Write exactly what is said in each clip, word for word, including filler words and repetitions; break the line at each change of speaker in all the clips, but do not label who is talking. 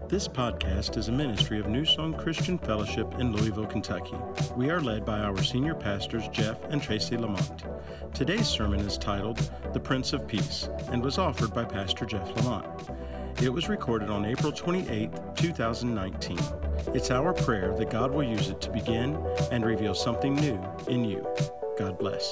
This podcast is a ministry of New Song Christian Fellowship in Louisville, Kentucky. We are led by our senior pastors, Jeff and Tracy Lamont. Today's sermon is titled, The Prince of Peace, and was offered by Pastor Jeff Lamont. It was recorded on April twenty-eighth, two thousand nineteen. It's our prayer that God will use it to begin and reveal something new in you. God bless.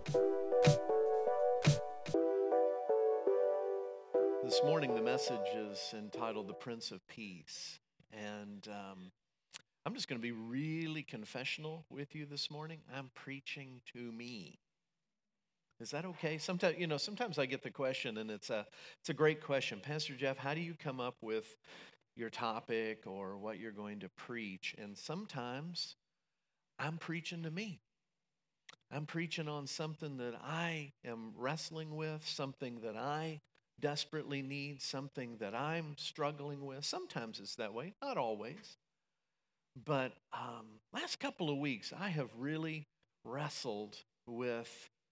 This morning, the message is entitled The Prince of Peace. And um, I'm just going to be really confessional with you this morning. I'm preaching to me. Is that okay? Sometimes, you know, sometimes I get the question, and it's a, it's a great question. Pastor Jeff, how do you come up with your topic or what you're going to preach? And sometimes I'm preaching to me. I'm preaching on something that I am wrestling with, something that I desperately need, something that I'm struggling with. Sometimes it's that way, not always. But um, last couple of weeks, I have really wrestled with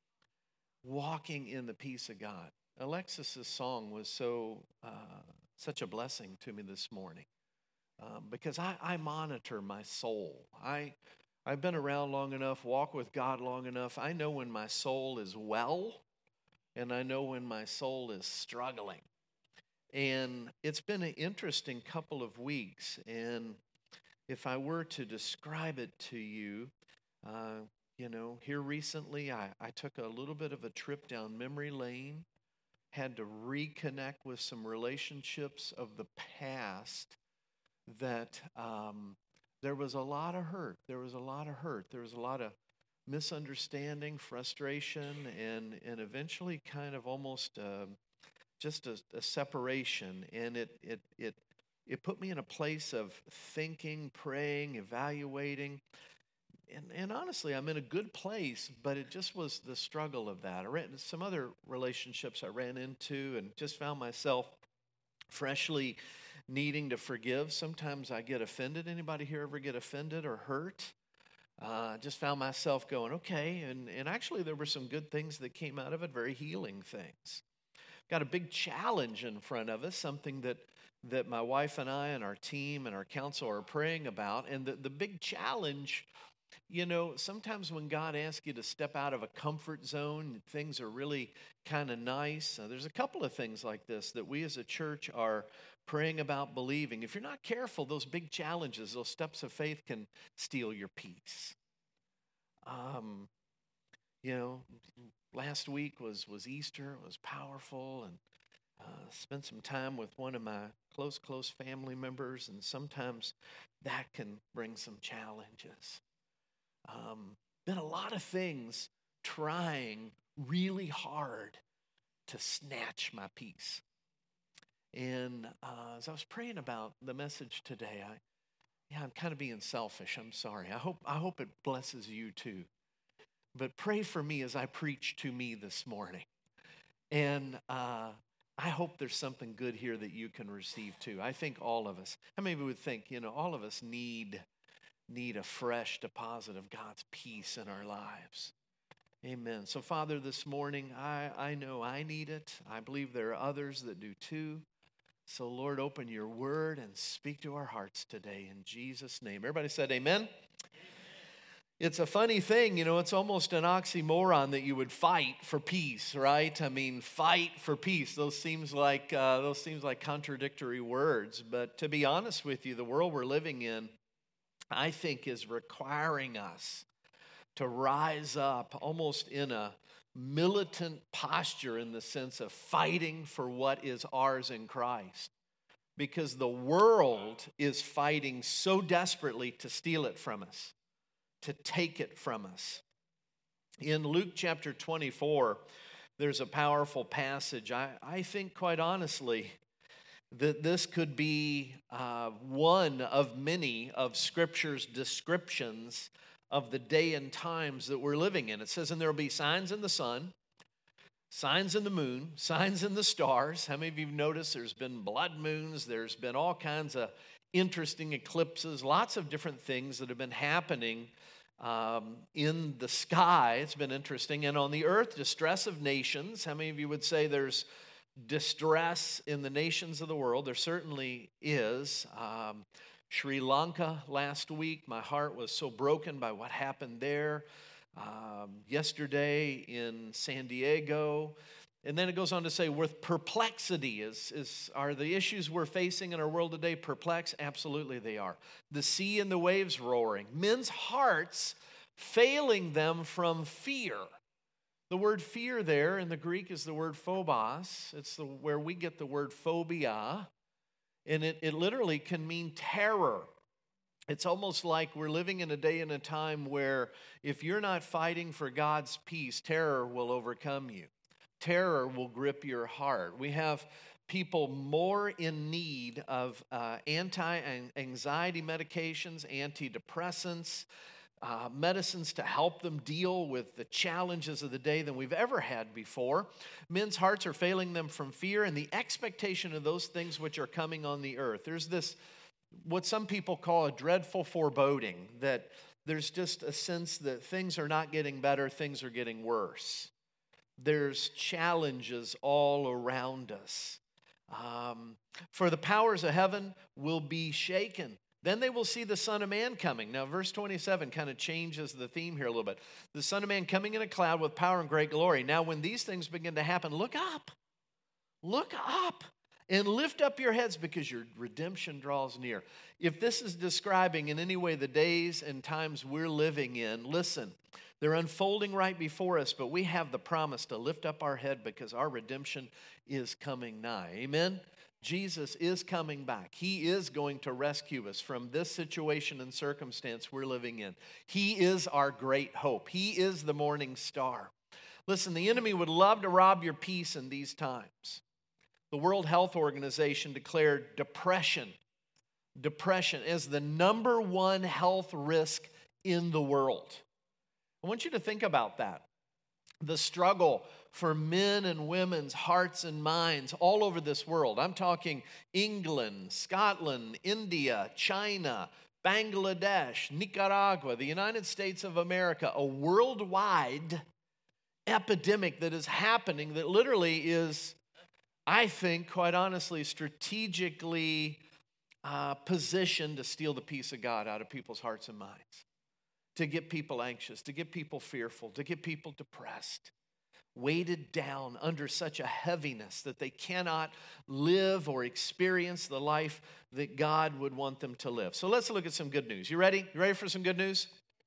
walking in the peace of God. Alexis's song was so uh, such a blessing to me this morning um, because I, I monitor my soul. I I've been around long enough, walk with God long enough. I know when my soul is well. And I know when my soul is struggling. And it's been an interesting couple of weeks. And if I were to describe it to you, uh, you know, here recently I, I took a little bit of a trip down memory lane, had to reconnect with some relationships of the past that um, there was a lot of hurt. There was a lot of hurt. There was a lot of misunderstanding, frustration, and and eventually kind of almost uh, just a, a separation. And it it it it put me in a place of thinking, praying, evaluating. And and honestly, I'm in a good place, but it just was the struggle of that. I ran some other relationships I ran into and just found myself freshly needing to forgive. Sometimes I get offended. Anybody here ever get offended or hurt? I uh, just found myself going, okay, and, and actually there were some good things that came out of it, very healing things. Got a big challenge in front of us, something that, that my wife and I and our team and our council are praying about, and the, the big challenge, you know, sometimes when God asks you to step out of a comfort zone, things are really kind of nice. Uh, there's a couple of things like this that we as a church are praying about, believing. If you're not careful, those big challenges, those steps of faith can steal your peace. Um, you know, last week was, was Easter. It was powerful, and uh, spent some time with one of my close, close family members, and sometimes that can bring some challenges. Um, been a lot of things trying really hard to snatch my peace. And uh, as I was praying about the message today, I, yeah, I'm kind of being selfish. I'm sorry. I hope I hope it blesses you too. But pray for me as I preach to me this morning. And uh, I hope there's something good here that you can receive too. I think all of us, how many of you would think, you know, all of us need, need a fresh deposit of God's peace in our lives. Amen. So Father, this morning, I, I know I need it. I believe there are others that do too. So, Lord, open your word and speak to our hearts today in Jesus' name. Everybody said amen? Amen. It's a funny thing, you know, it's almost an oxymoron that you would fight for peace, right? I mean, fight for peace. Those seems like uh, those seems like contradictory words. But to be honest with you, the world we're living in, I think, is requiring us to rise up almost in a militant posture in the sense of fighting for what is ours in Christ. Because the world is fighting so desperately to steal it from us, to take it from us. In Luke chapter twenty-four, there's a powerful passage. I, I think, quite honestly, that this could be uh, one of many of Scripture's descriptions of the day and times that we're living in. It says, and there will be signs in the sun, signs in the moon, signs in the stars. How many of you have noticed there's been blood moons? There's been all kinds of interesting eclipses, lots of different things that have been happening um, in the sky. It's been interesting. And on the earth, distress of nations. How many of you would say there's distress in the nations of the world. There certainly is. Um, Sri Lanka last week, my heart was so broken by what happened there. Um, yesterday in San Diego. And then it goes on to say, with perplexity, is, is, are the issues we're facing in our world today perplexed? Absolutely they are. The sea and the waves roaring. Men's hearts failing them from fear. The word fear there in the Greek is the word phobos. It's the, where we get the word phobia. And it, it literally can mean terror. It's almost like we're living in a day and a time where if you're not fighting for God's peace, terror will overcome you. Terror will grip your heart. We have people more in need of uh, anti-anxiety medications, antidepressants, uh, medicines to help them deal with the challenges of the day than we've ever had before. Men's hearts are failing them from fear and the expectation of those things which are coming on the earth. There's this, what some people call a dreadful foreboding, that there's just a sense that things are not getting better, things are getting worse. There's challenges all around us. Um, for the powers of heaven will be shaken. Then they will see the Son of Man coming. Now, verse twenty-seven kind of changes the theme here a little bit. The Son of Man coming in a cloud with power and great glory. Now, when these things begin to happen, look up. Look up and lift up your heads because your redemption draws near. If this is describing in any way the days and times we're living in, listen. They're unfolding right before us, but we have the promise to lift up our head because our redemption is coming nigh. Amen? Jesus is coming back. He is going to rescue us from this situation and circumstance we're living in. He is our great hope. He is the morning star. Listen, the enemy would love to rob your peace in these times. The World Health Organization declared depression, depression as the number one health risk in the world. I want you to think about that. The struggle for men and women's hearts and minds all over this world. I'm talking England, Scotland, India, China, Bangladesh, Nicaragua, the United States of America, a worldwide epidemic that is happening that literally is, I think, quite honestly, strategically uh, positioned to steal the peace of God out of people's hearts and minds. To get people anxious, to get people fearful, to get people depressed, weighted down under such a heaviness that they cannot live or experience the life that God would want them to live. So let's look at some good news. You ready? You ready for some good news?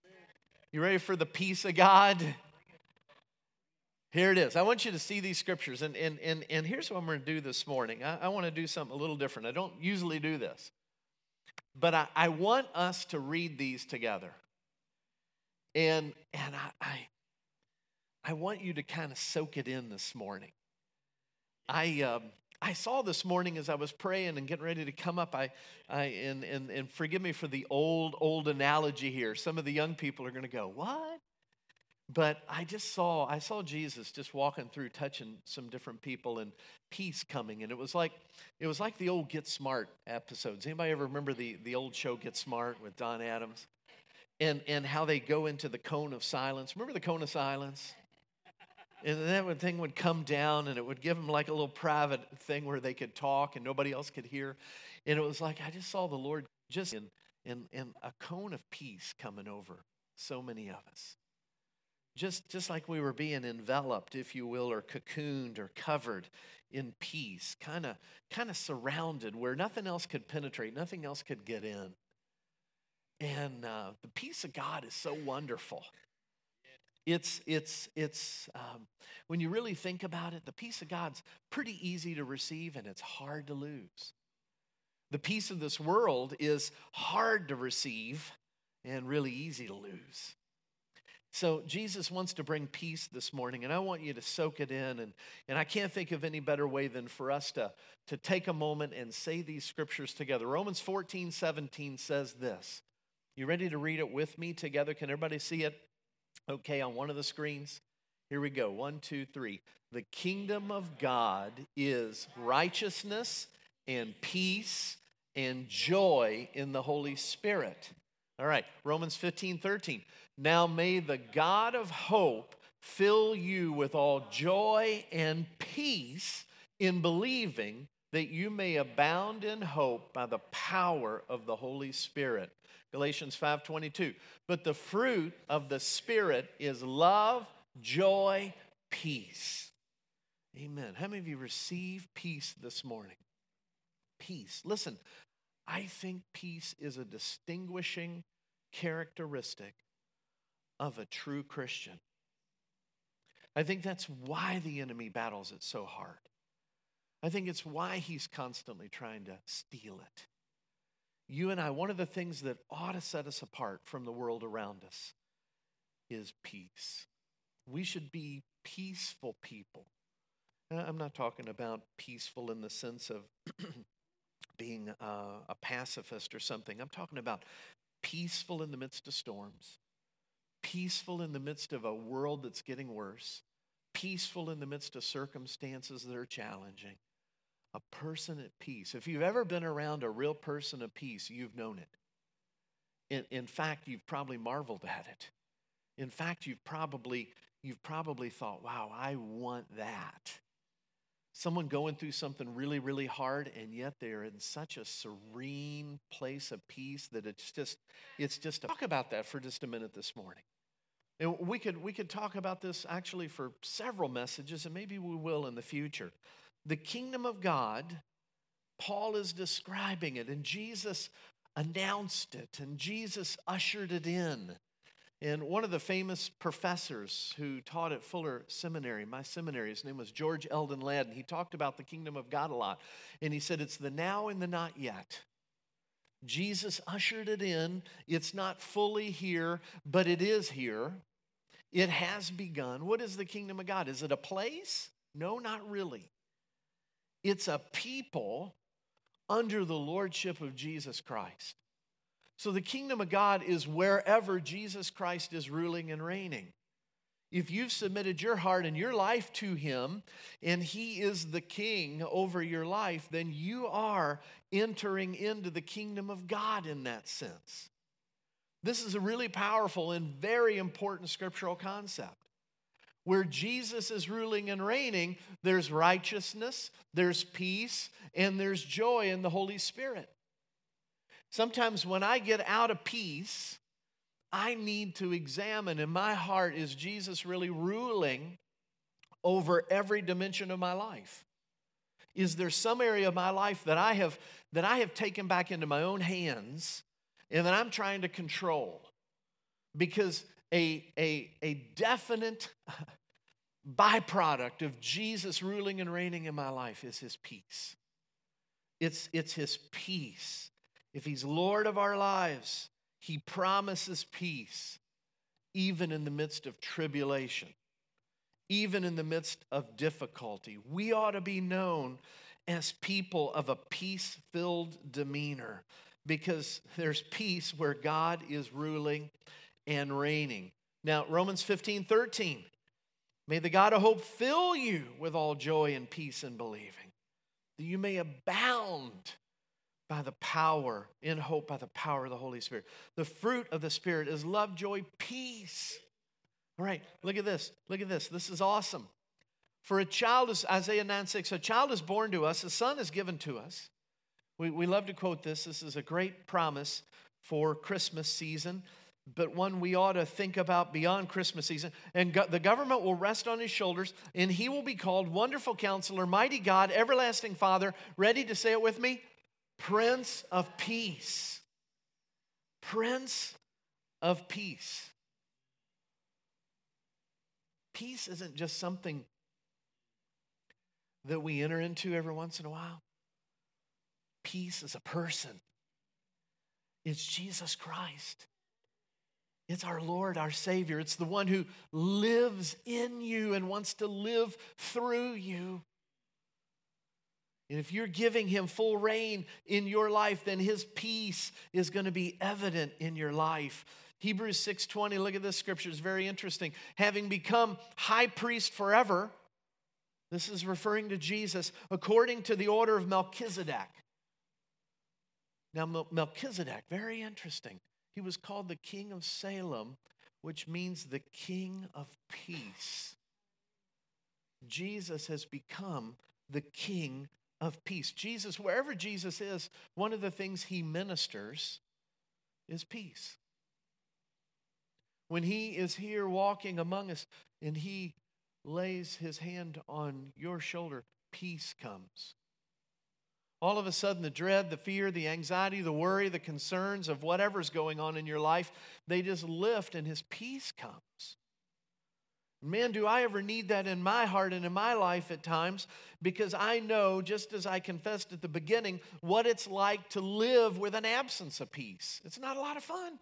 You ready for the peace of God? Here it is. I want you to see these scriptures, and, and, and, and here's what I'm going to do this morning. I, I want to do something a little different. I don't usually do this, but I, I want us to read these together. And and I, I I want you to kind of soak it in this morning. I um, I saw this morning as I was praying and getting ready to come up. I I and and and forgive me for the old old analogy here. Some of the young people are going to go, what? But I just saw I saw Jesus just walking through, touching some different people, and peace coming. And it was like it was like the old Get Smart episodes. Anybody ever remember the the old show Get Smart with Don Adams? And and how they go into the cone of silence. Remember the cone of silence? And that thing would come down and it would give them like a little private thing where they could talk and nobody else could hear. And it was like I just saw the Lord just in, in, in a cone of peace coming over so many of us. Just, just like we were being enveloped, if you will, or cocooned or covered in peace, kind of kind of surrounded where nothing else could penetrate, nothing else could get in. And uh, the peace of God is so wonderful. It's, it's, it's um, when you really think about it, the peace of God's pretty easy to receive and it's hard to lose. The peace of this world is hard to receive and really easy to lose. So Jesus wants to bring peace this morning, and I want you to soak it in. And, and I can't think of any better way than for us to, to take a moment and say these scriptures together. Romans fourteen seventeen says this. You ready to read it with me together? Can everybody see it? Okay, on one of the screens. Here we go. One, two, three. The kingdom of God is righteousness and peace and joy in the Holy Spirit. All right, Romans fifteen thirteen. Now may the God of hope fill you with all joy and peace in believing that you may abound in hope by the power of the Holy Spirit. Galatians five twenty-two. But the fruit of the Spirit is love, joy, peace. Amen. How many of you receive peace this morning? Peace. Listen, I think peace is a distinguishing characteristic of a true Christian. I think that's why the enemy battles it so hard. I think it's why he's constantly trying to steal it. You and I, one of the things that ought to set us apart from the world around us is peace. We should be peaceful people. I'm not talking about peaceful in the sense of being uh, a pacifist or something. I'm talking about peaceful in the midst of storms, peaceful in the midst of a world that's getting worse, peaceful in the midst of circumstances that are challenging. A person at peace. If you've ever been around a real person of peace, you've known it. In, in fact, you've probably marveled at it. In fact, you've probably, you've probably thought, wow, I want that. Someone going through something really, really hard, and yet they're in such a serene place of peace that it's just, it's just, a, talk about that for just a minute this morning. And we could, we could talk about this actually for several messages, and maybe we will in the future. The kingdom of God, Paul is describing it, and Jesus announced it, and Jesus ushered it in. And one of the famous professors who taught at Fuller Seminary, my seminary, his name was George Eldon Ladd, and he talked about the kingdom of God a lot. And he said, it's the now and the not yet. Jesus ushered it in. It's not fully here, but it is here. It has begun. What is the kingdom of God? Is it a place? No, not really. It's a people under the lordship of Jesus Christ. So the kingdom of God is wherever Jesus Christ is ruling and reigning. If you've submitted your heart and your life to Him, and He is the king over your life, then you are entering into the kingdom of God in that sense. This is a really powerful and very important scriptural concept. Where Jesus is ruling and reigning, there's righteousness, there's peace, and there's joy in the Holy Spirit. Sometimes when I get out of peace, I need to examine in my heart, is Jesus really ruling over every dimension of my life? Is there some area of my life that I have that I have taken back into my own hands and that I'm trying to control? Because a, a, a definite byproduct of Jesus ruling and reigning in my life is His peace. It's, it's His peace. If He's Lord of our lives, He promises peace, even in the midst of tribulation, even in the midst of difficulty. We ought to be known as people of a peace-filled demeanor, because there's peace where God is ruling and reigning. Now, Romans fifteen thirteen. May the God of hope fill you with all joy and peace in believing, that you may abound by the power, in hope by the power of the Holy Spirit. The fruit of the Spirit is love, joy, peace. All right, look at this. Look at this. This is awesome. For a child is, Isaiah nine six, a child is born to us, a son is given to us. We, we love to quote this. This is a great promise for Christmas season, but one we ought to think about beyond Christmas season. And go, the government will rest on His shoulders, and He will be called Wonderful Counselor, Mighty God, Everlasting Father. Ready to say it with me? Prince of Peace. Prince of Peace. Peace isn't just something that we enter into every once in a while. Peace is a person. It's Jesus Christ. It's our Lord, our Savior. It's the one who lives in you and wants to live through you. And if you're giving Him full reign in your life, then His peace is going to be evident in your life. Hebrews six twenty, look at this scripture, it's very interesting. Having become high priest forever, this is referring to Jesus, according to the order of Melchizedek. Now, Melchizedek, very interesting. He was called the King of Salem, which means the King of Peace. Jesus has become the King of peace. Jesus, wherever Jesus is, one of the things he ministers is peace. When he is here walking among us and he lays his hand on your shoulder, peace comes. All of a sudden, the dread, the fear, the anxiety, the worry, the concerns of whatever's going on in your life, they just lift and his peace comes. Man, do I ever need that in my heart and in my life at times, because I know, just as I confessed at the beginning, what it's like to live with an absence of peace. It's not a lot of fun.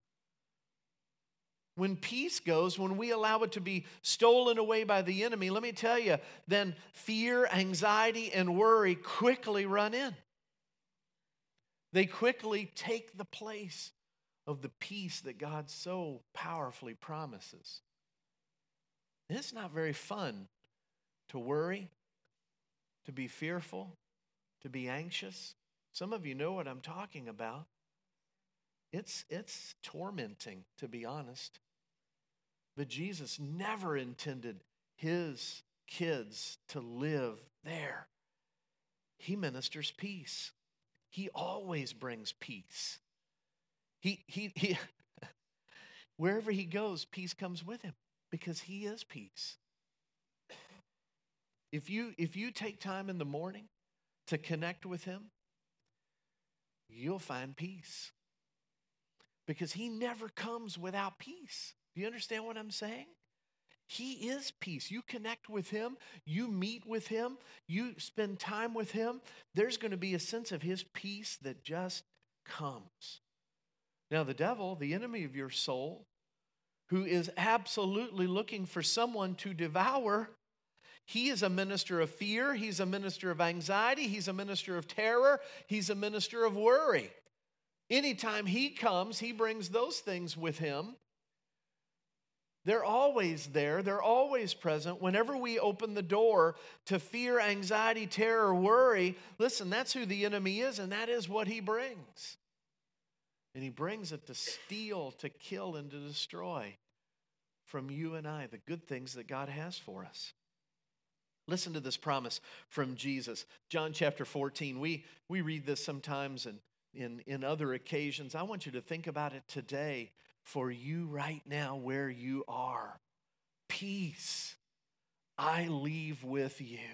When peace goes, when we allow it to be stolen away by the enemy, let me tell you, then fear, anxiety, and worry quickly run in. They quickly take the place of the peace that God so powerfully promises. And it's not very fun to worry, to be fearful, to be anxious. Some of you know what I'm talking about. It's, it's tormenting, to be honest. But Jesus never intended his kids to live there. He ministers peace. He always brings peace. He, he, he, wherever he goes, peace comes with him because he is peace. If you, if you take time in the morning to connect with him, you'll find peace. Because he never comes without peace. Do you understand what I'm saying? He is peace. You connect with him, you meet with him, you spend time with him, there's going to be a sense of his peace that just comes. Now the devil, the enemy of your soul, who is absolutely looking for someone to devour, he is a minister of fear, he's a minister of anxiety, he's a minister of terror, he's a minister of worry. Anytime he comes, he brings those things with him. They're always there. They're always present. Whenever we open the door to fear, anxiety, terror, worry, listen, that's who the enemy is, and that is what he brings. And he brings it to steal, to kill, and to destroy from you and I the good things that God has for us. Listen to this promise from Jesus. John chapter fourteen. We, we read this sometimes and In, in other occasions. I want you to think about it today for you right now where you are. Peace I leave with you.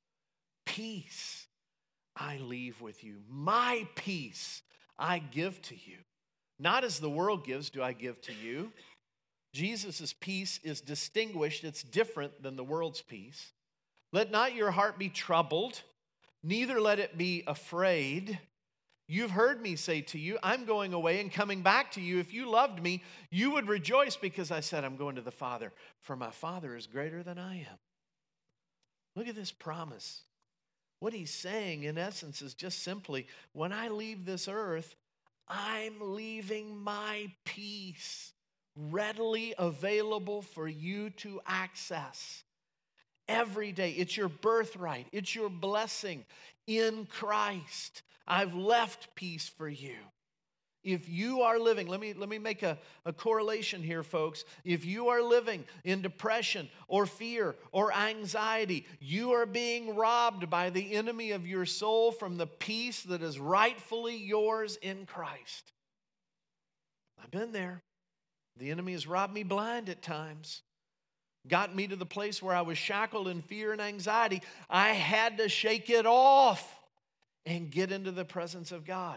Peace I leave with you. My peace I give to you. Not as the world gives do I give to you. Jesus' peace is distinguished. It's different than the world's peace. Let not your heart be troubled, neither let it be afraid. You've heard me say to you, I'm going away and coming back to you. If you loved me, you would rejoice because I said I'm going to the Father, for my Father is greater than I am. Look at this promise. What he's saying, in essence, is just simply, when I leave this earth, I'm leaving my peace readily available for you to access every day. It's your birthright. It's your blessing in Christ. I've left peace for you. If you are living, let me, let me make a, a correlation here, folks. If you are living in depression or fear or anxiety, you are being robbed by the enemy of your soul from the peace that is rightfully yours in Christ. I've been there. The enemy has robbed me blind at times. Got me to the place where I was shackled in fear and anxiety. I had to shake it off and get into the presence of God.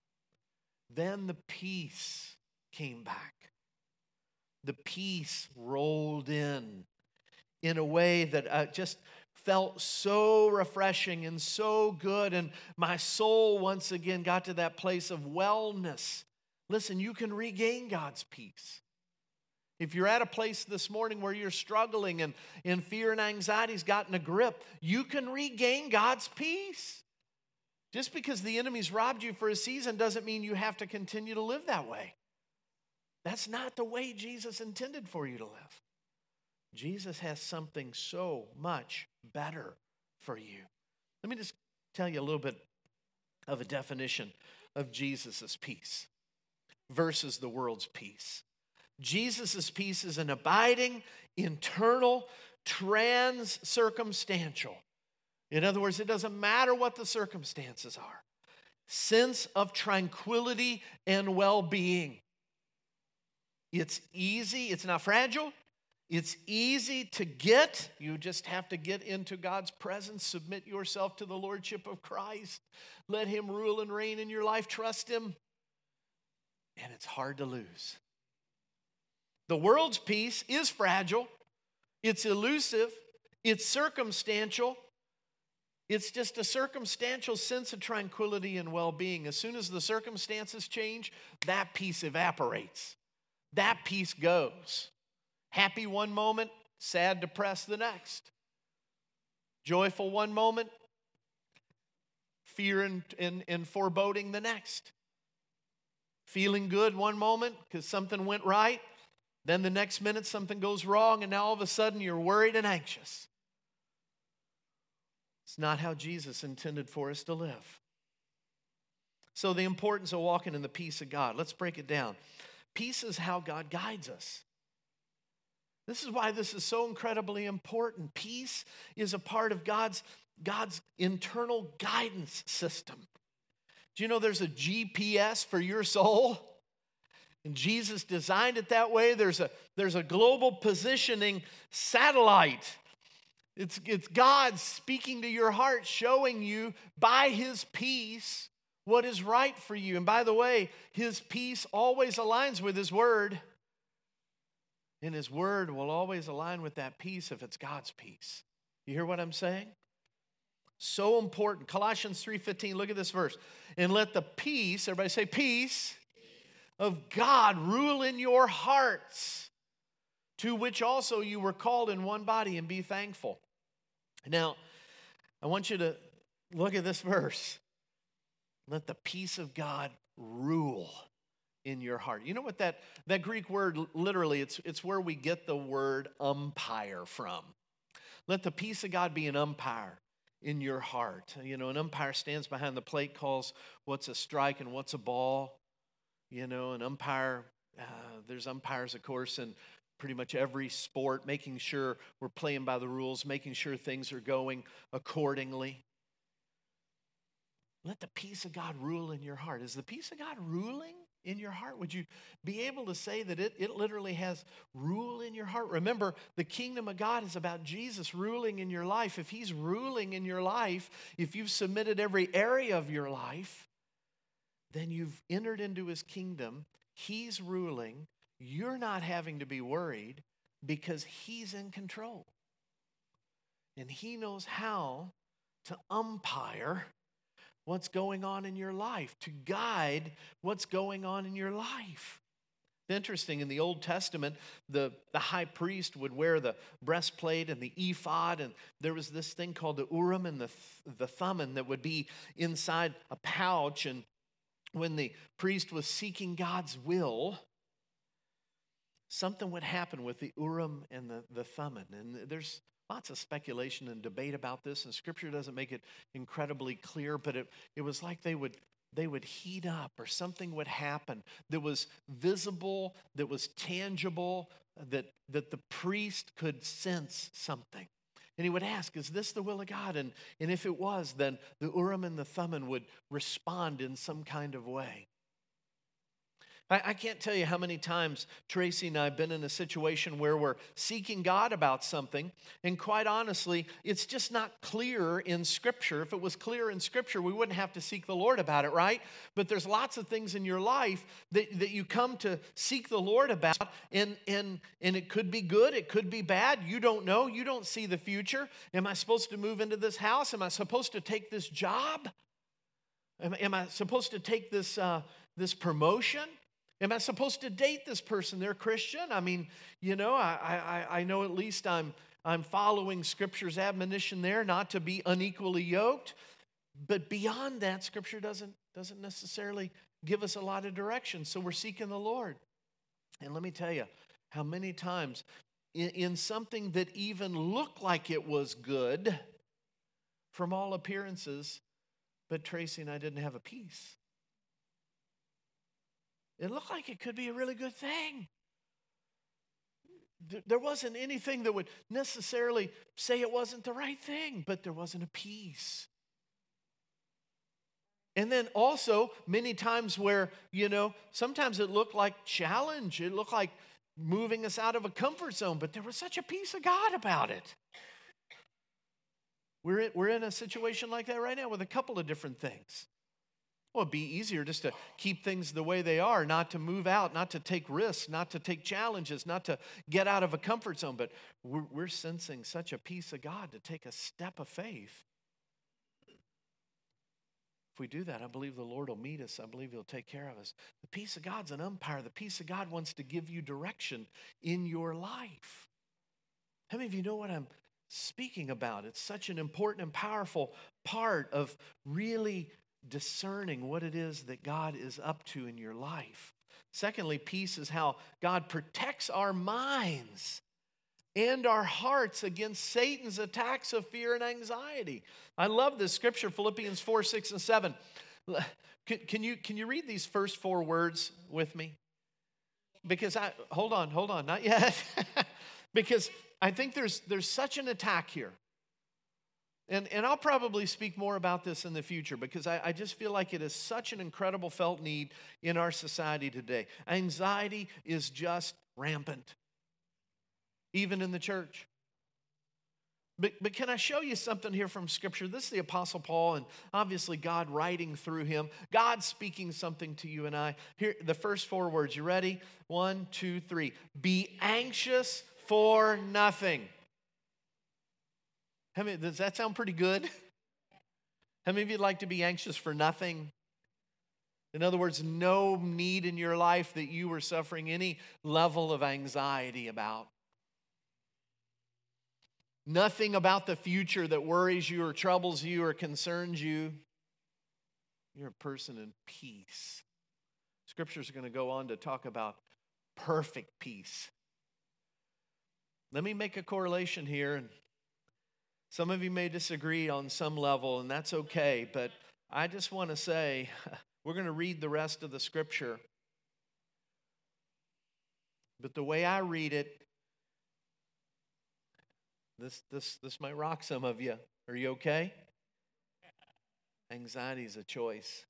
Then the peace came back. The peace rolled in in a way that uh, just felt so refreshing and so good. And my soul once again got to that place of wellness. Listen, you can regain God's peace. If you're at a place this morning where you're struggling and, and fear and anxiety's gotten a grip, you can regain God's peace. Just because the enemy's robbed you for a season doesn't mean you have to continue to live that way. That's not the way Jesus intended for you to live. Jesus has something so much better for you. Let me just tell you a little bit of a definition of Jesus' peace versus the world's peace. Jesus' peace is an abiding, internal, trans-circumstantial, In other words, it doesn't matter what the circumstances are. Sense of tranquility and well-being. It's easy. It's not fragile. It's easy to get. You just have to get into God's presence. Submit yourself to the lordship of Christ. Let Him rule and reign in your life. Trust Him. And it's hard to lose. The world's peace is fragile. It's elusive. It's circumstantial. It's just a circumstantial sense of tranquility and well-being. As soon as the circumstances change, that peace evaporates. That peace goes. Happy one moment, sad, depressed the next. Joyful one moment, fear and, and, and foreboding the next. Feeling good one moment because something went right. Then the next minute something goes wrong and now all of a sudden you're worried and anxious. It's not how Jesus intended for us to live. So the importance of walking in the peace of God. Let's break it down. Peace is how God guides us. This is why this is so incredibly important. Peace is a part of God's, God's internal guidance system. Do you know there's a G P S for your soul? And Jesus designed it that way. There's a, there's a global positioning satellite. It's, it's God speaking to your heart, showing you by His peace what is right for you. And by the way, His peace always aligns with His Word. And His Word will always align with that peace if it's God's peace. You hear what I'm saying? So important. Colossians three fifteen, look at this verse. And let the peace, everybody say peace, of God rule in your hearts, to which also you were called in one body, and be thankful. Now, I want you to look at this verse. Let the peace of God rule in your heart. You know what that, that Greek word, literally, it's, it's where we get the word umpire from. Let the peace of God be an umpire in your heart. You know, an umpire stands behind the plate, calls what's a strike and what's a ball. You know, an umpire, uh, there's umpires, of course, in pretty much every sport, making sure we're playing by the rules, making sure things are going accordingly. Let the peace of God rule in your heart. Is the peace of God ruling in your heart? Would you be able to say that it, it literally has rule in your heart? Remember, the kingdom of God is about Jesus ruling in your life. If He's ruling in your life, if you've submitted every area of your life, then you've entered into His kingdom. He's ruling. You're not having to be worried because He's in control. And He knows how to umpire what's going on in your life, to guide what's going on in your life. It's interesting, in the Old Testament, the, the high priest would wear the breastplate and the ephod, and there was this thing called the Urim and the, the Thummim that would be inside a pouch, and when the priest was seeking God's will, something would happen with the Urim and the, the Thummim. And there's lots of speculation and debate about this, and Scripture doesn't make it incredibly clear, but it, it was like they would, they would heat up, or something would happen that was visible, that was tangible, that, that the priest could sense something. And he would ask, is this the will of God? And, and if it was, then the Urim and the Thummim would respond in some kind of way. I, I can't tell you how many times Tracy and I have been in a situation where we're seeking God about something, and quite honestly, it's just not clear in Scripture. If it was clear in Scripture, we wouldn't have to seek the Lord about it, right? But there's lots of things in your life that, that you come to seek the Lord about, and, and, and it could be good, it could be bad. You don't know. You don't see the future. Am I supposed to move into this house? Am I supposed to take this job? Am, am I supposed to take this, uh, this promotion? Am I supposed to date this person? They're Christian. I mean, you know, I, I, I know at least I'm, I'm following Scripture's admonition there not to be unequally yoked. But beyond that, Scripture doesn't, doesn't necessarily give us a lot of direction. So we're seeking the Lord. And let me tell you how many times in, in something that even looked like it was good from all appearances, but Tracy and I didn't have a peace. It looked like it could be a really good thing. there wasn't anything that would necessarily say it wasn't the right thing, but there wasn't a peace. And then also, many times where, you know, sometimes it looked like challenge. It looked like moving us out of a comfort zone, but there was such a peace of God about it. We're in, we're in a situation like that right now with a couple of different things. Well, it'd be easier just to keep things the way they are, not to move out, not to take risks, not to take challenges, not to get out of a comfort zone. But we're, we're sensing such a peace of God to take a step of faith. If we do that, I believe the Lord will meet us. I believe He'll take care of us. The peace of God's an umpire. The peace of God wants to give you direction in your life. How many of you know what I'm speaking about? It's such an important and powerful part of really discerning what it is that God is up to in your life. Secondly, peace is how God protects our minds and our hearts against Satan's attacks of fear and anxiety. I love this scripture, Philippians four, six, and seven. Can, can you, can you read these first four words with me? Because I, hold on, hold on, not yet. Because I think there's, there's such an attack here. And, and I'll probably speak more about this in the future because I, I just feel like it is such an incredible felt need in our society today. Anxiety is just rampant, even in the church. But, but can I show you something here from Scripture? This is the Apostle Paul, and obviously God writing through him. God speaking something to you and I. Here, the first four words. You ready? One, two, three. Be anxious for nothing. How many, does that sound pretty good? How many of you like to be anxious for nothing? In other words, no need in your life that you were suffering any level of anxiety about. Nothing about the future that worries you or troubles you or concerns you. You're a person in peace. Scripture's going to go on to talk about perfect peace. Let me make a correlation here, and some of you may disagree on some level, and that's okay, but I just want to say, we're going to read the rest of the Scripture. But the way I read it, this, this, this might rock some of you. Are you okay? Anxiety is a choice.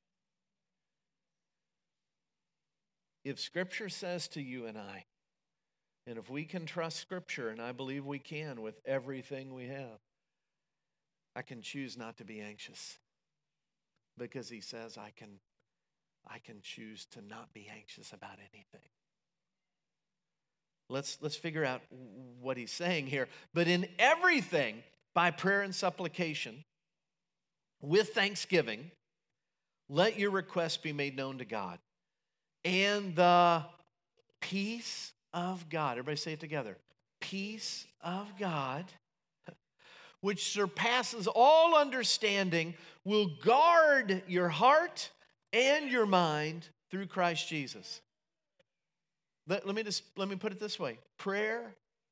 If Scripture says to you and I, and if we can trust Scripture, and I believe we can with everything we have, I can choose not to be anxious because He says I can, I can choose to not be anxious about anything. Let's, let's figure out what He's saying here. But in everything, by prayer and supplication, with thanksgiving, let your requests be made known to God. And the peace of God, everybody say it together. Peace of God, which surpasses all understanding, will guard your heart and your mind through Christ Jesus. Let, let me just let me put it this way. Prayer,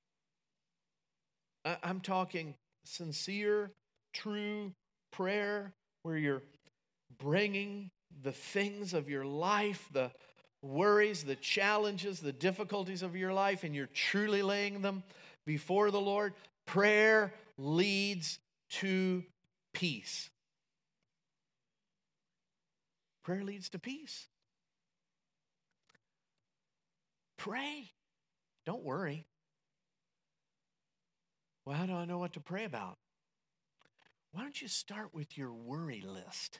I, I'm talking sincere, true prayer where you're bringing the things of your life, the worries, the challenges, the difficulties of your life, and you're truly laying them before the Lord. Prayer leads to peace. Prayer leads to peace. Pray. Don't worry. Well, how do I know what to pray about? Why don't you start with your worry list?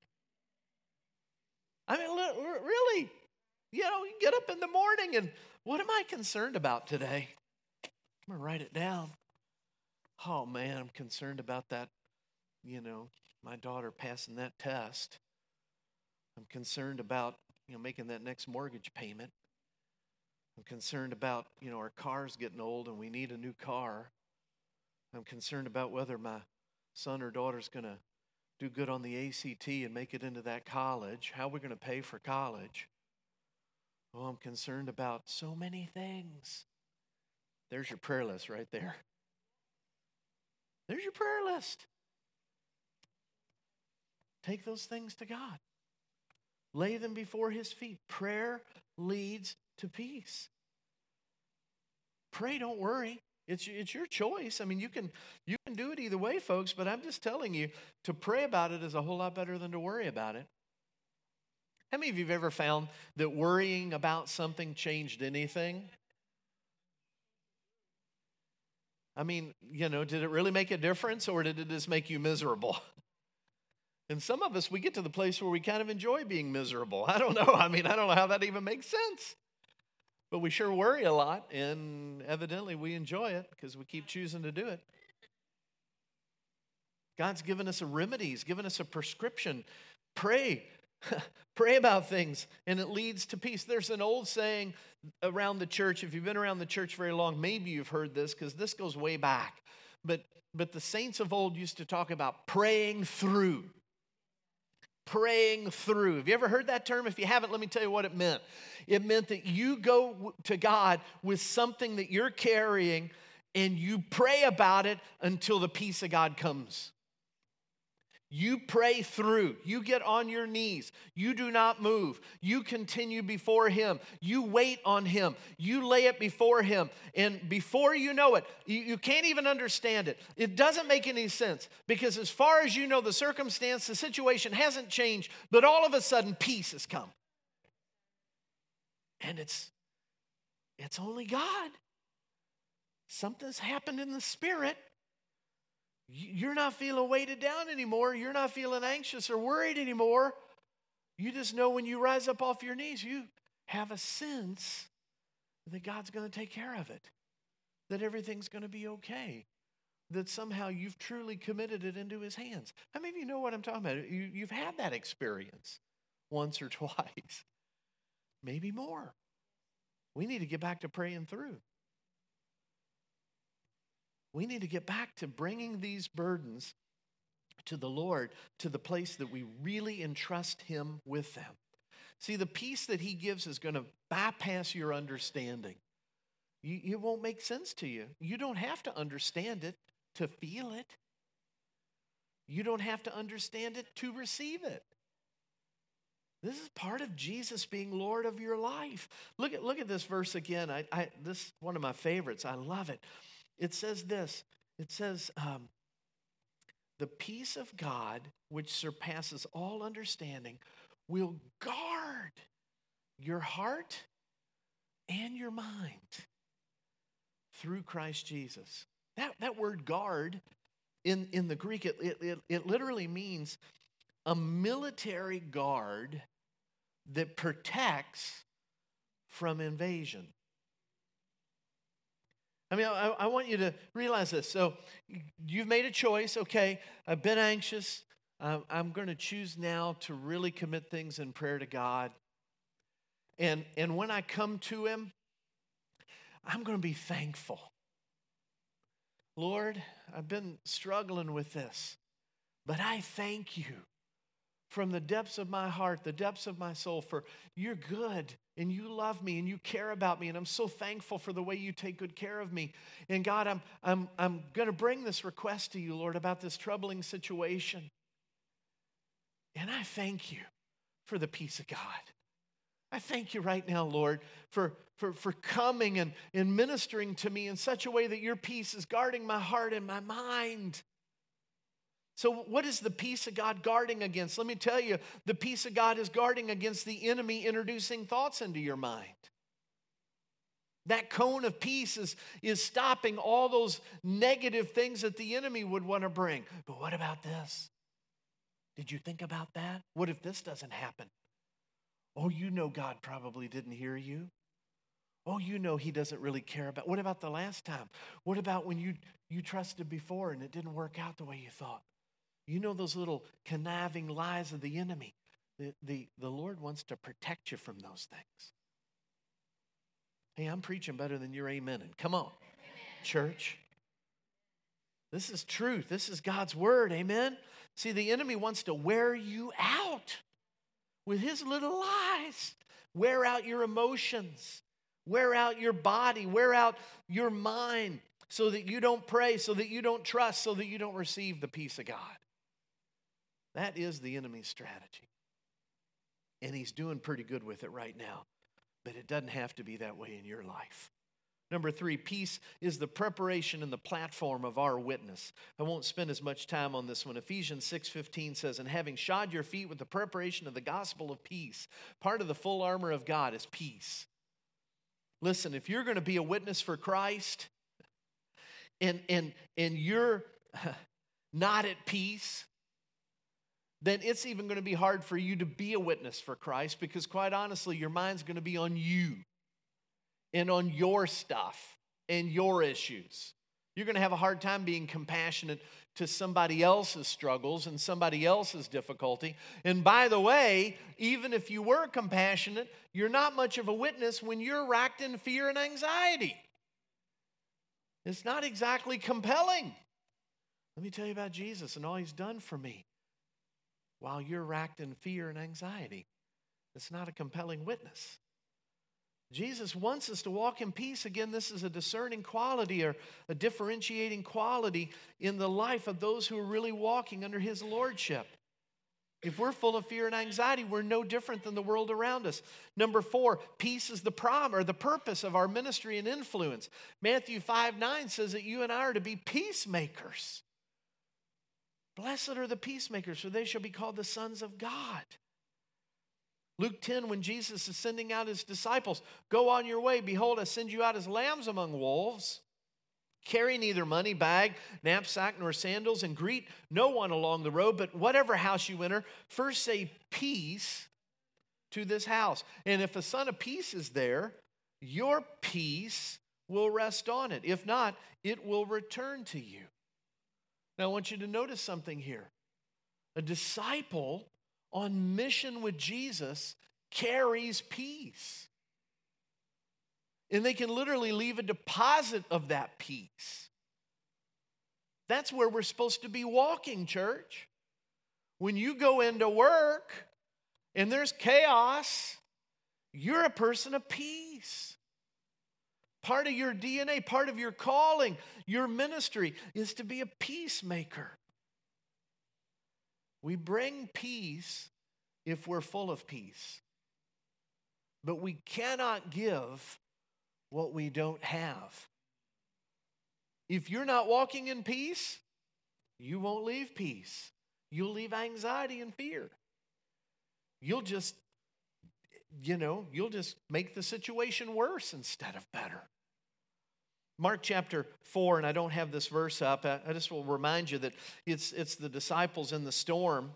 I mean, really, you know, you get up in the morning and what am I concerned about today? I'm going to write it down. Oh, man, I'm concerned about that, you know, my daughter passing that test. I'm concerned about, you know, making that next mortgage payment. I'm concerned about, you know, our car's getting old and we need a new car. I'm concerned about whether my son or daughter's going to do good on the A C T and make it into that college. How are we going to pay for college? Oh, I'm concerned about so many things. There's your prayer list right there. There's your prayer list. Take those things to God. Lay them before His feet. Prayer leads to peace. Pray, don't worry. It's, it's your choice. I mean, you can, you can do it either way, folks, but I'm just telling you, to pray about it is a whole lot better than to worry about it. How many of you have ever found that worrying about something changed anything? I mean, you know, did it really make a difference, or did it just make you miserable? And some of us, we get to the place where we kind of enjoy being miserable. I don't know. I mean, I don't know how that even makes sense. But we sure worry a lot, and evidently we enjoy it because we keep choosing to do it. God's given us a remedy. He's given us a prescription. Pray. Pray about things, and it leads to peace. There's an old saying around the church. If you've been around the church very long, maybe you've heard this because this goes way back. But, but the saints of old used to talk about praying through. Praying through. Have you ever heard that term? If you haven't, let me tell you what it meant. It meant that you go to God with something that you're carrying and you pray about it until the peace of God comes. You pray through. You get on your knees. You do not move. You continue before Him. You wait on Him. You lay it before Him. And before you know it, you, you can't even understand it. It doesn't make any sense because as far as you know, the circumstance, the situation hasn't changed, but all of a sudden peace has come. And it's, it's only God. Something's happened in the spirit. You're not feeling weighted down anymore. You're not feeling anxious or worried anymore. You just know when you rise up off your knees, you have a sense that God's going to take care of it, that everything's going to be okay, that somehow you've truly committed it into His hands. How many of you know what I'm talking about? You, you've had that experience once or twice, maybe more. We need to get back to praying through. We need to get back to bringing these burdens to the Lord, to the place that we really entrust Him with them. See, the peace that He gives is going to bypass your understanding. You, it won't make sense to you. You don't have to understand it to feel it. You don't have to understand it to receive it. This is part of Jesus being Lord of your life. Look at, look at this verse again. I, I, this is one of my favorites. I love it. It says this, it says, um, the peace of God, which surpasses all understanding, will guard your heart and your mind through Christ Jesus. That, that word guard, in, in the Greek, it, it, it literally means a military guard that protects from invasion. I mean, I, I want you to realize this. So you've made a choice. Okay, I've been anxious. Um, I'm going to choose now to really commit things in prayer to God. And, and when I come to Him, I'm going to be thankful. Lord, I've been struggling with this, but I thank You from the depths of my heart, the depths of my soul, for You're good and You love me and You care about me, and I'm so thankful for the way You take good care of me. And God, I'm, I'm, I'm going to bring this request to You, Lord, about this troubling situation. And I thank You for the peace of God. I thank You right now, Lord, for, for, for coming and, and ministering to me in such a way that Your peace is guarding my heart and my mind. So what is the peace of God guarding against? Let me tell you, the peace of God is guarding against the enemy introducing thoughts into your mind. That cone of peace is, is stopping all those negative things that the enemy would want to bring. But what about this? Did you think about that? What if this doesn't happen? Oh, you know God probably didn't hear you. Oh, you know He doesn't really care about. What about the last time? What about when you, you trusted before and it didn't work out the way you thought? You know those little conniving lies of the enemy. The, the, the Lord wants to protect you from those things. Hey, I'm preaching better than you're amening. Come on, amen. Church. This is truth. This is God's word. Amen. See, the enemy wants to wear you out with his little lies. Wear out your emotions. Wear out your body. Wear out your mind so that you don't pray, so that you don't trust, so that you don't receive the peace of God. That is the enemy's strategy. And he's doing pretty good with it right now. But it doesn't have to be that way in your life. Number three, peace is the preparation and the platform of our witness. I won't spend as much time on this one. Ephesians six fifteen says, and having shod your feet with the preparation of the gospel of peace. Part of the full armor of God is peace. Listen, if you're going to be a witness for Christ and, and, and you're not at peace, then it's even going to be hard for you to be a witness for Christ, because quite honestly, your mind's going to be on you and on your stuff and your issues. You're going to have a hard time being compassionate to somebody else's struggles and somebody else's difficulty. And by the way, even if you were compassionate, you're not much of a witness when you're racked in fear and anxiety. It's not exactly compelling. Let me tell you about Jesus and all He's done for me while you're racked in fear and anxiety. It's not a compelling witness. Jesus wants us to walk in peace. Again, this is a discerning quality or a differentiating quality in the life of those who are really walking under His lordship. If we're full of fear and anxiety, we're no different than the world around us. Number four, peace is the prom or the purpose of our ministry and influence. Matthew five nine says that you and I are to be peacemakers. Blessed are the peacemakers, for they shall be called the sons of God. Luke ten, when Jesus is sending out His disciples, go on your way. Behold, I send you out as lambs among wolves. Carry neither money, bag, knapsack, nor sandals, and greet no one along the road. But whatever house you enter, first say peace to this house. And if a son of peace is there, your peace will rest on it. If not, it will return to you. Now, I want you to notice something here. A disciple on mission with Jesus carries peace. And they can literally leave a deposit of that peace. That's where we're supposed to be walking, church. When you go into work and there's chaos, you're a person of peace. Part of your D N A, part of your calling, your ministry is to be a peacemaker. We bring peace if we're full of peace. But we cannot give what we don't have. If you're not walking in peace, you won't leave peace. You'll leave anxiety and fear. You'll just, you know, you'll just make the situation worse instead of better. Mark chapter four, and I don't have this verse up. I, I just will remind you that it's, it's the disciples in the storm.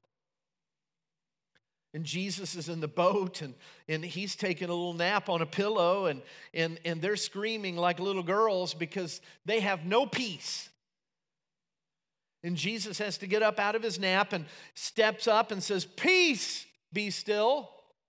And Jesus is in the boat, and, and he's taking a little nap on a pillow, and, and, and they're screaming like little girls because they have no peace. And Jesus has to get up out of his nap and steps up and says, "Peace, be still."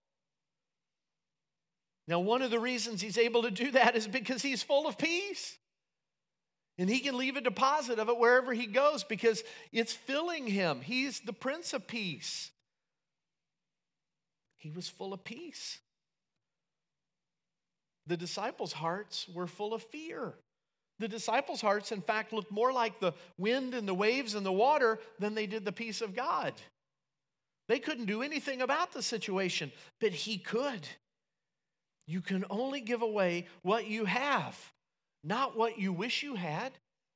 Now, one of the reasons he's able to do that is because he's full of peace. And he can leave a deposit of it wherever he goes because it's filling him. He's the Prince of Peace. He was full of peace. The disciples' hearts were full of fear. The disciples' hearts, in fact, looked more like the wind and the waves and the water than they did the peace of God. They couldn't do anything about the situation, but he could. You can only give away what you have, not what you wish you had.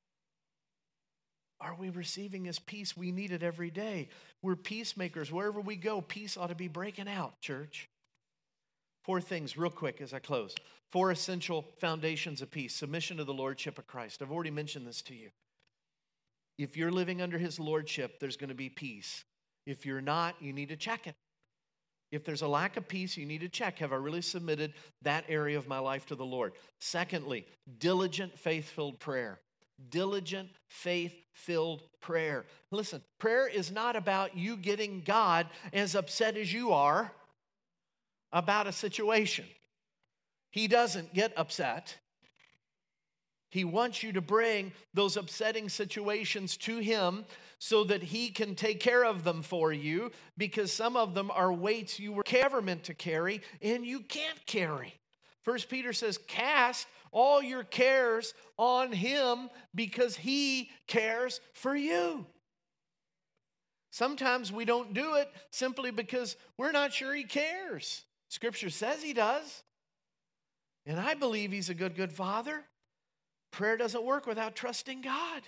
Are we receiving His peace? We need it every day. We're peacemakers. Wherever we go, peace ought to be breaking out, church. Four things real quick as I close. Four essential foundations of peace. Submission to the lordship of Christ. I've already mentioned this to you. If you're living under His lordship, there's going to be peace. If you're not, you need to check it. If there's a lack of peace, you need to check, have I really submitted that area of my life to the Lord? Secondly, diligent, faith-filled prayer. Diligent, faith-filled prayer. Listen, prayer is not about you getting God as upset as you are about a situation. He doesn't get upset. He wants you to bring those upsetting situations to Him so that He can take care of them for you, because some of them are weights you were never meant to carry and you can't carry. First Peter says, cast all your cares on Him because He cares for you. Sometimes we don't do it simply because we're not sure He cares. Scripture says He does. And I believe He's a good, good Father. Prayer doesn't work without trusting God.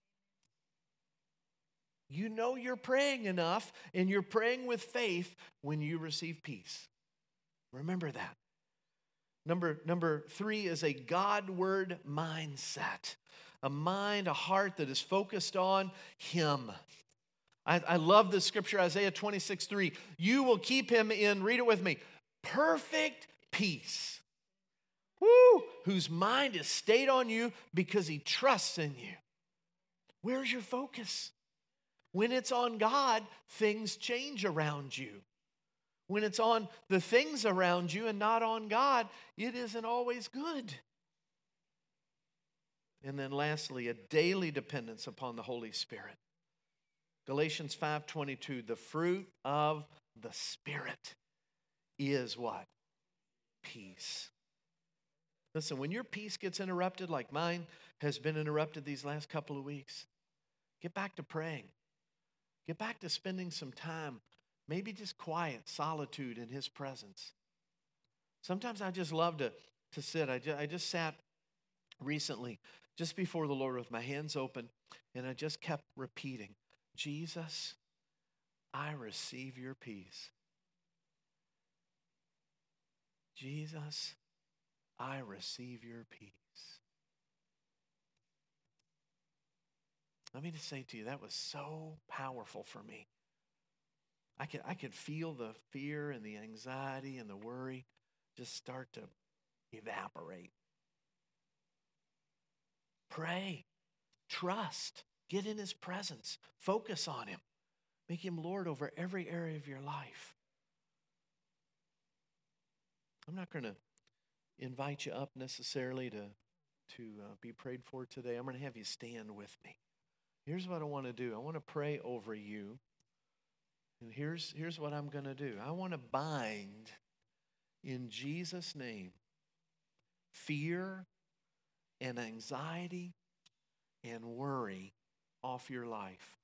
You know you're praying enough, and you're praying with faith when you receive peace. Remember that. Number, number three is a God-word mindset. A mind, a heart that is focused on Him. I, I love this scripture, Isaiah twenty-six three. You will keep him in, read it with me, perfect peace. Woo! Whose mind is stayed on you because he trusts in you. Where's your focus? When it's on God, things change around you. When it's on the things around you and not on God, it isn't always good. And then lastly, a daily dependence upon the Holy Spirit. Galatians five twenty-two, the fruit of the Spirit is what? Peace. Listen, when your peace gets interrupted like mine has been interrupted these last couple of weeks, get back to praying. Get back to spending some time, maybe just quiet, solitude in His presence. Sometimes I just love to, to sit. I just, I just sat recently just before the Lord with my hands open, and I just kept repeating, Jesus, I receive your peace. Jesus, I receive your peace. Let me just say to you, that was so powerful for me. I could, I could feel the fear and the anxiety and the worry just start to evaporate. Pray, trust, get in His presence, focus on Him. Make Him Lord over every area of your life. I'm not going to invite you up necessarily to, to uh, be prayed for today. I'm going to have you stand with me. Here's what I want to do. I want to pray over you. And here's, here's what I'm going to do. I want to bind, in Jesus' name, fear and anxiety and worry off your life.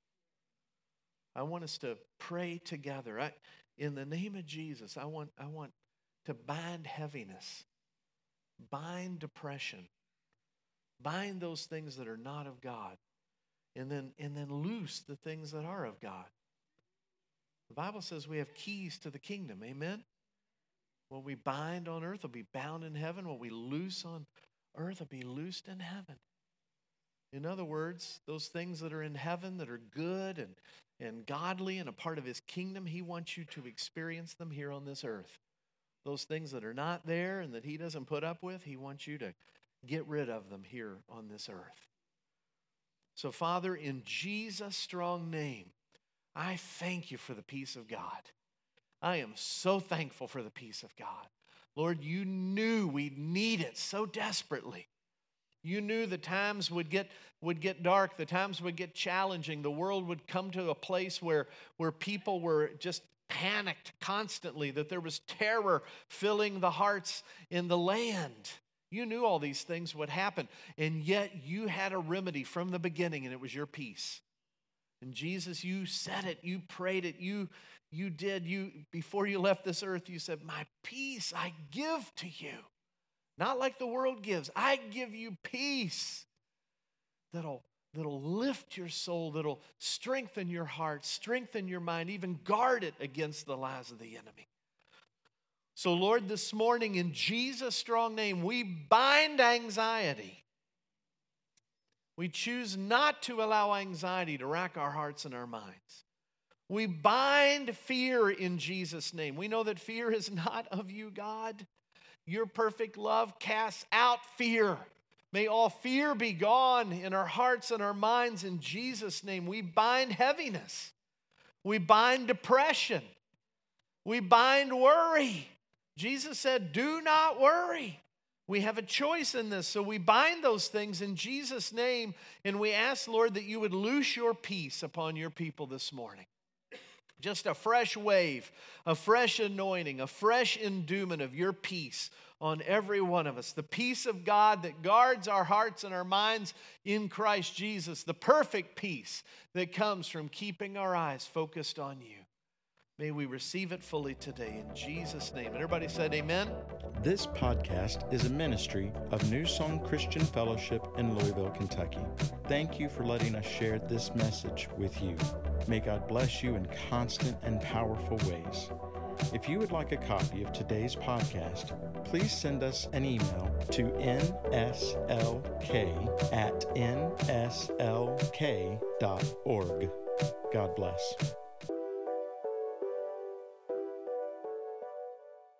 I want us to pray together. I, in the name of Jesus, I want, I want to bind heaviness, bind depression, bind those things that are not of God, and then, and then loose the things that are of God. The Bible says we have keys to the kingdom. Amen? What we bind on earth will be bound in heaven. What we loose on earth will be loosed in heaven. In other words, those things that are in heaven that are good and, and godly and a part of His kingdom, He wants you to experience them here on this earth. Those things that are not there and that He doesn't put up with, He wants you to get rid of them here on this earth. So, Father, in Jesus' strong name, I thank you for the peace of God. I am so thankful for the peace of God. Lord, you knew we'd need it so desperately. You knew the times would get, would get dark, the times would get challenging, the world would come to a place where, where people were just panicked constantly, that there was terror filling the hearts in the land. You knew all these things would happen, and yet you had a remedy from the beginning, and it was your peace. And Jesus, you said it, you prayed it, you, you did, you before you left this earth, you said, my peace I give to you. Not like the world gives. I give you peace that'll, that'll lift your soul, that'll strengthen your heart, strengthen your mind, even guard it against the lies of the enemy. So, Lord, this morning in Jesus' strong name, we bind anxiety. We choose not to allow anxiety to rack our hearts and our minds. We bind fear in Jesus' name. We know that fear is not of you, God. Your perfect love casts out fear. May all fear be gone in our hearts and our minds in Jesus' name. We bind heaviness. We bind depression. We bind worry. Jesus said, do not worry. We have a choice in this, so we bind those things in Jesus' name, and we ask, Lord, that you would loose your peace upon your people this morning. Just a fresh wave, a fresh anointing, a fresh endowment of your peace on every one of us. The peace of God that guards our hearts and our minds in Christ Jesus. The perfect peace that comes from keeping our eyes focused on you. May we receive it fully today in Jesus' name. And everybody said amen.
This podcast is a ministry of New Song Christian Fellowship in Louisville, Kentucky. Thank you for letting us share this message with you. May God bless you in constant and powerful ways. If you would like a copy of today's podcast, please send us an email to n s l k at n s l k dot org. God bless.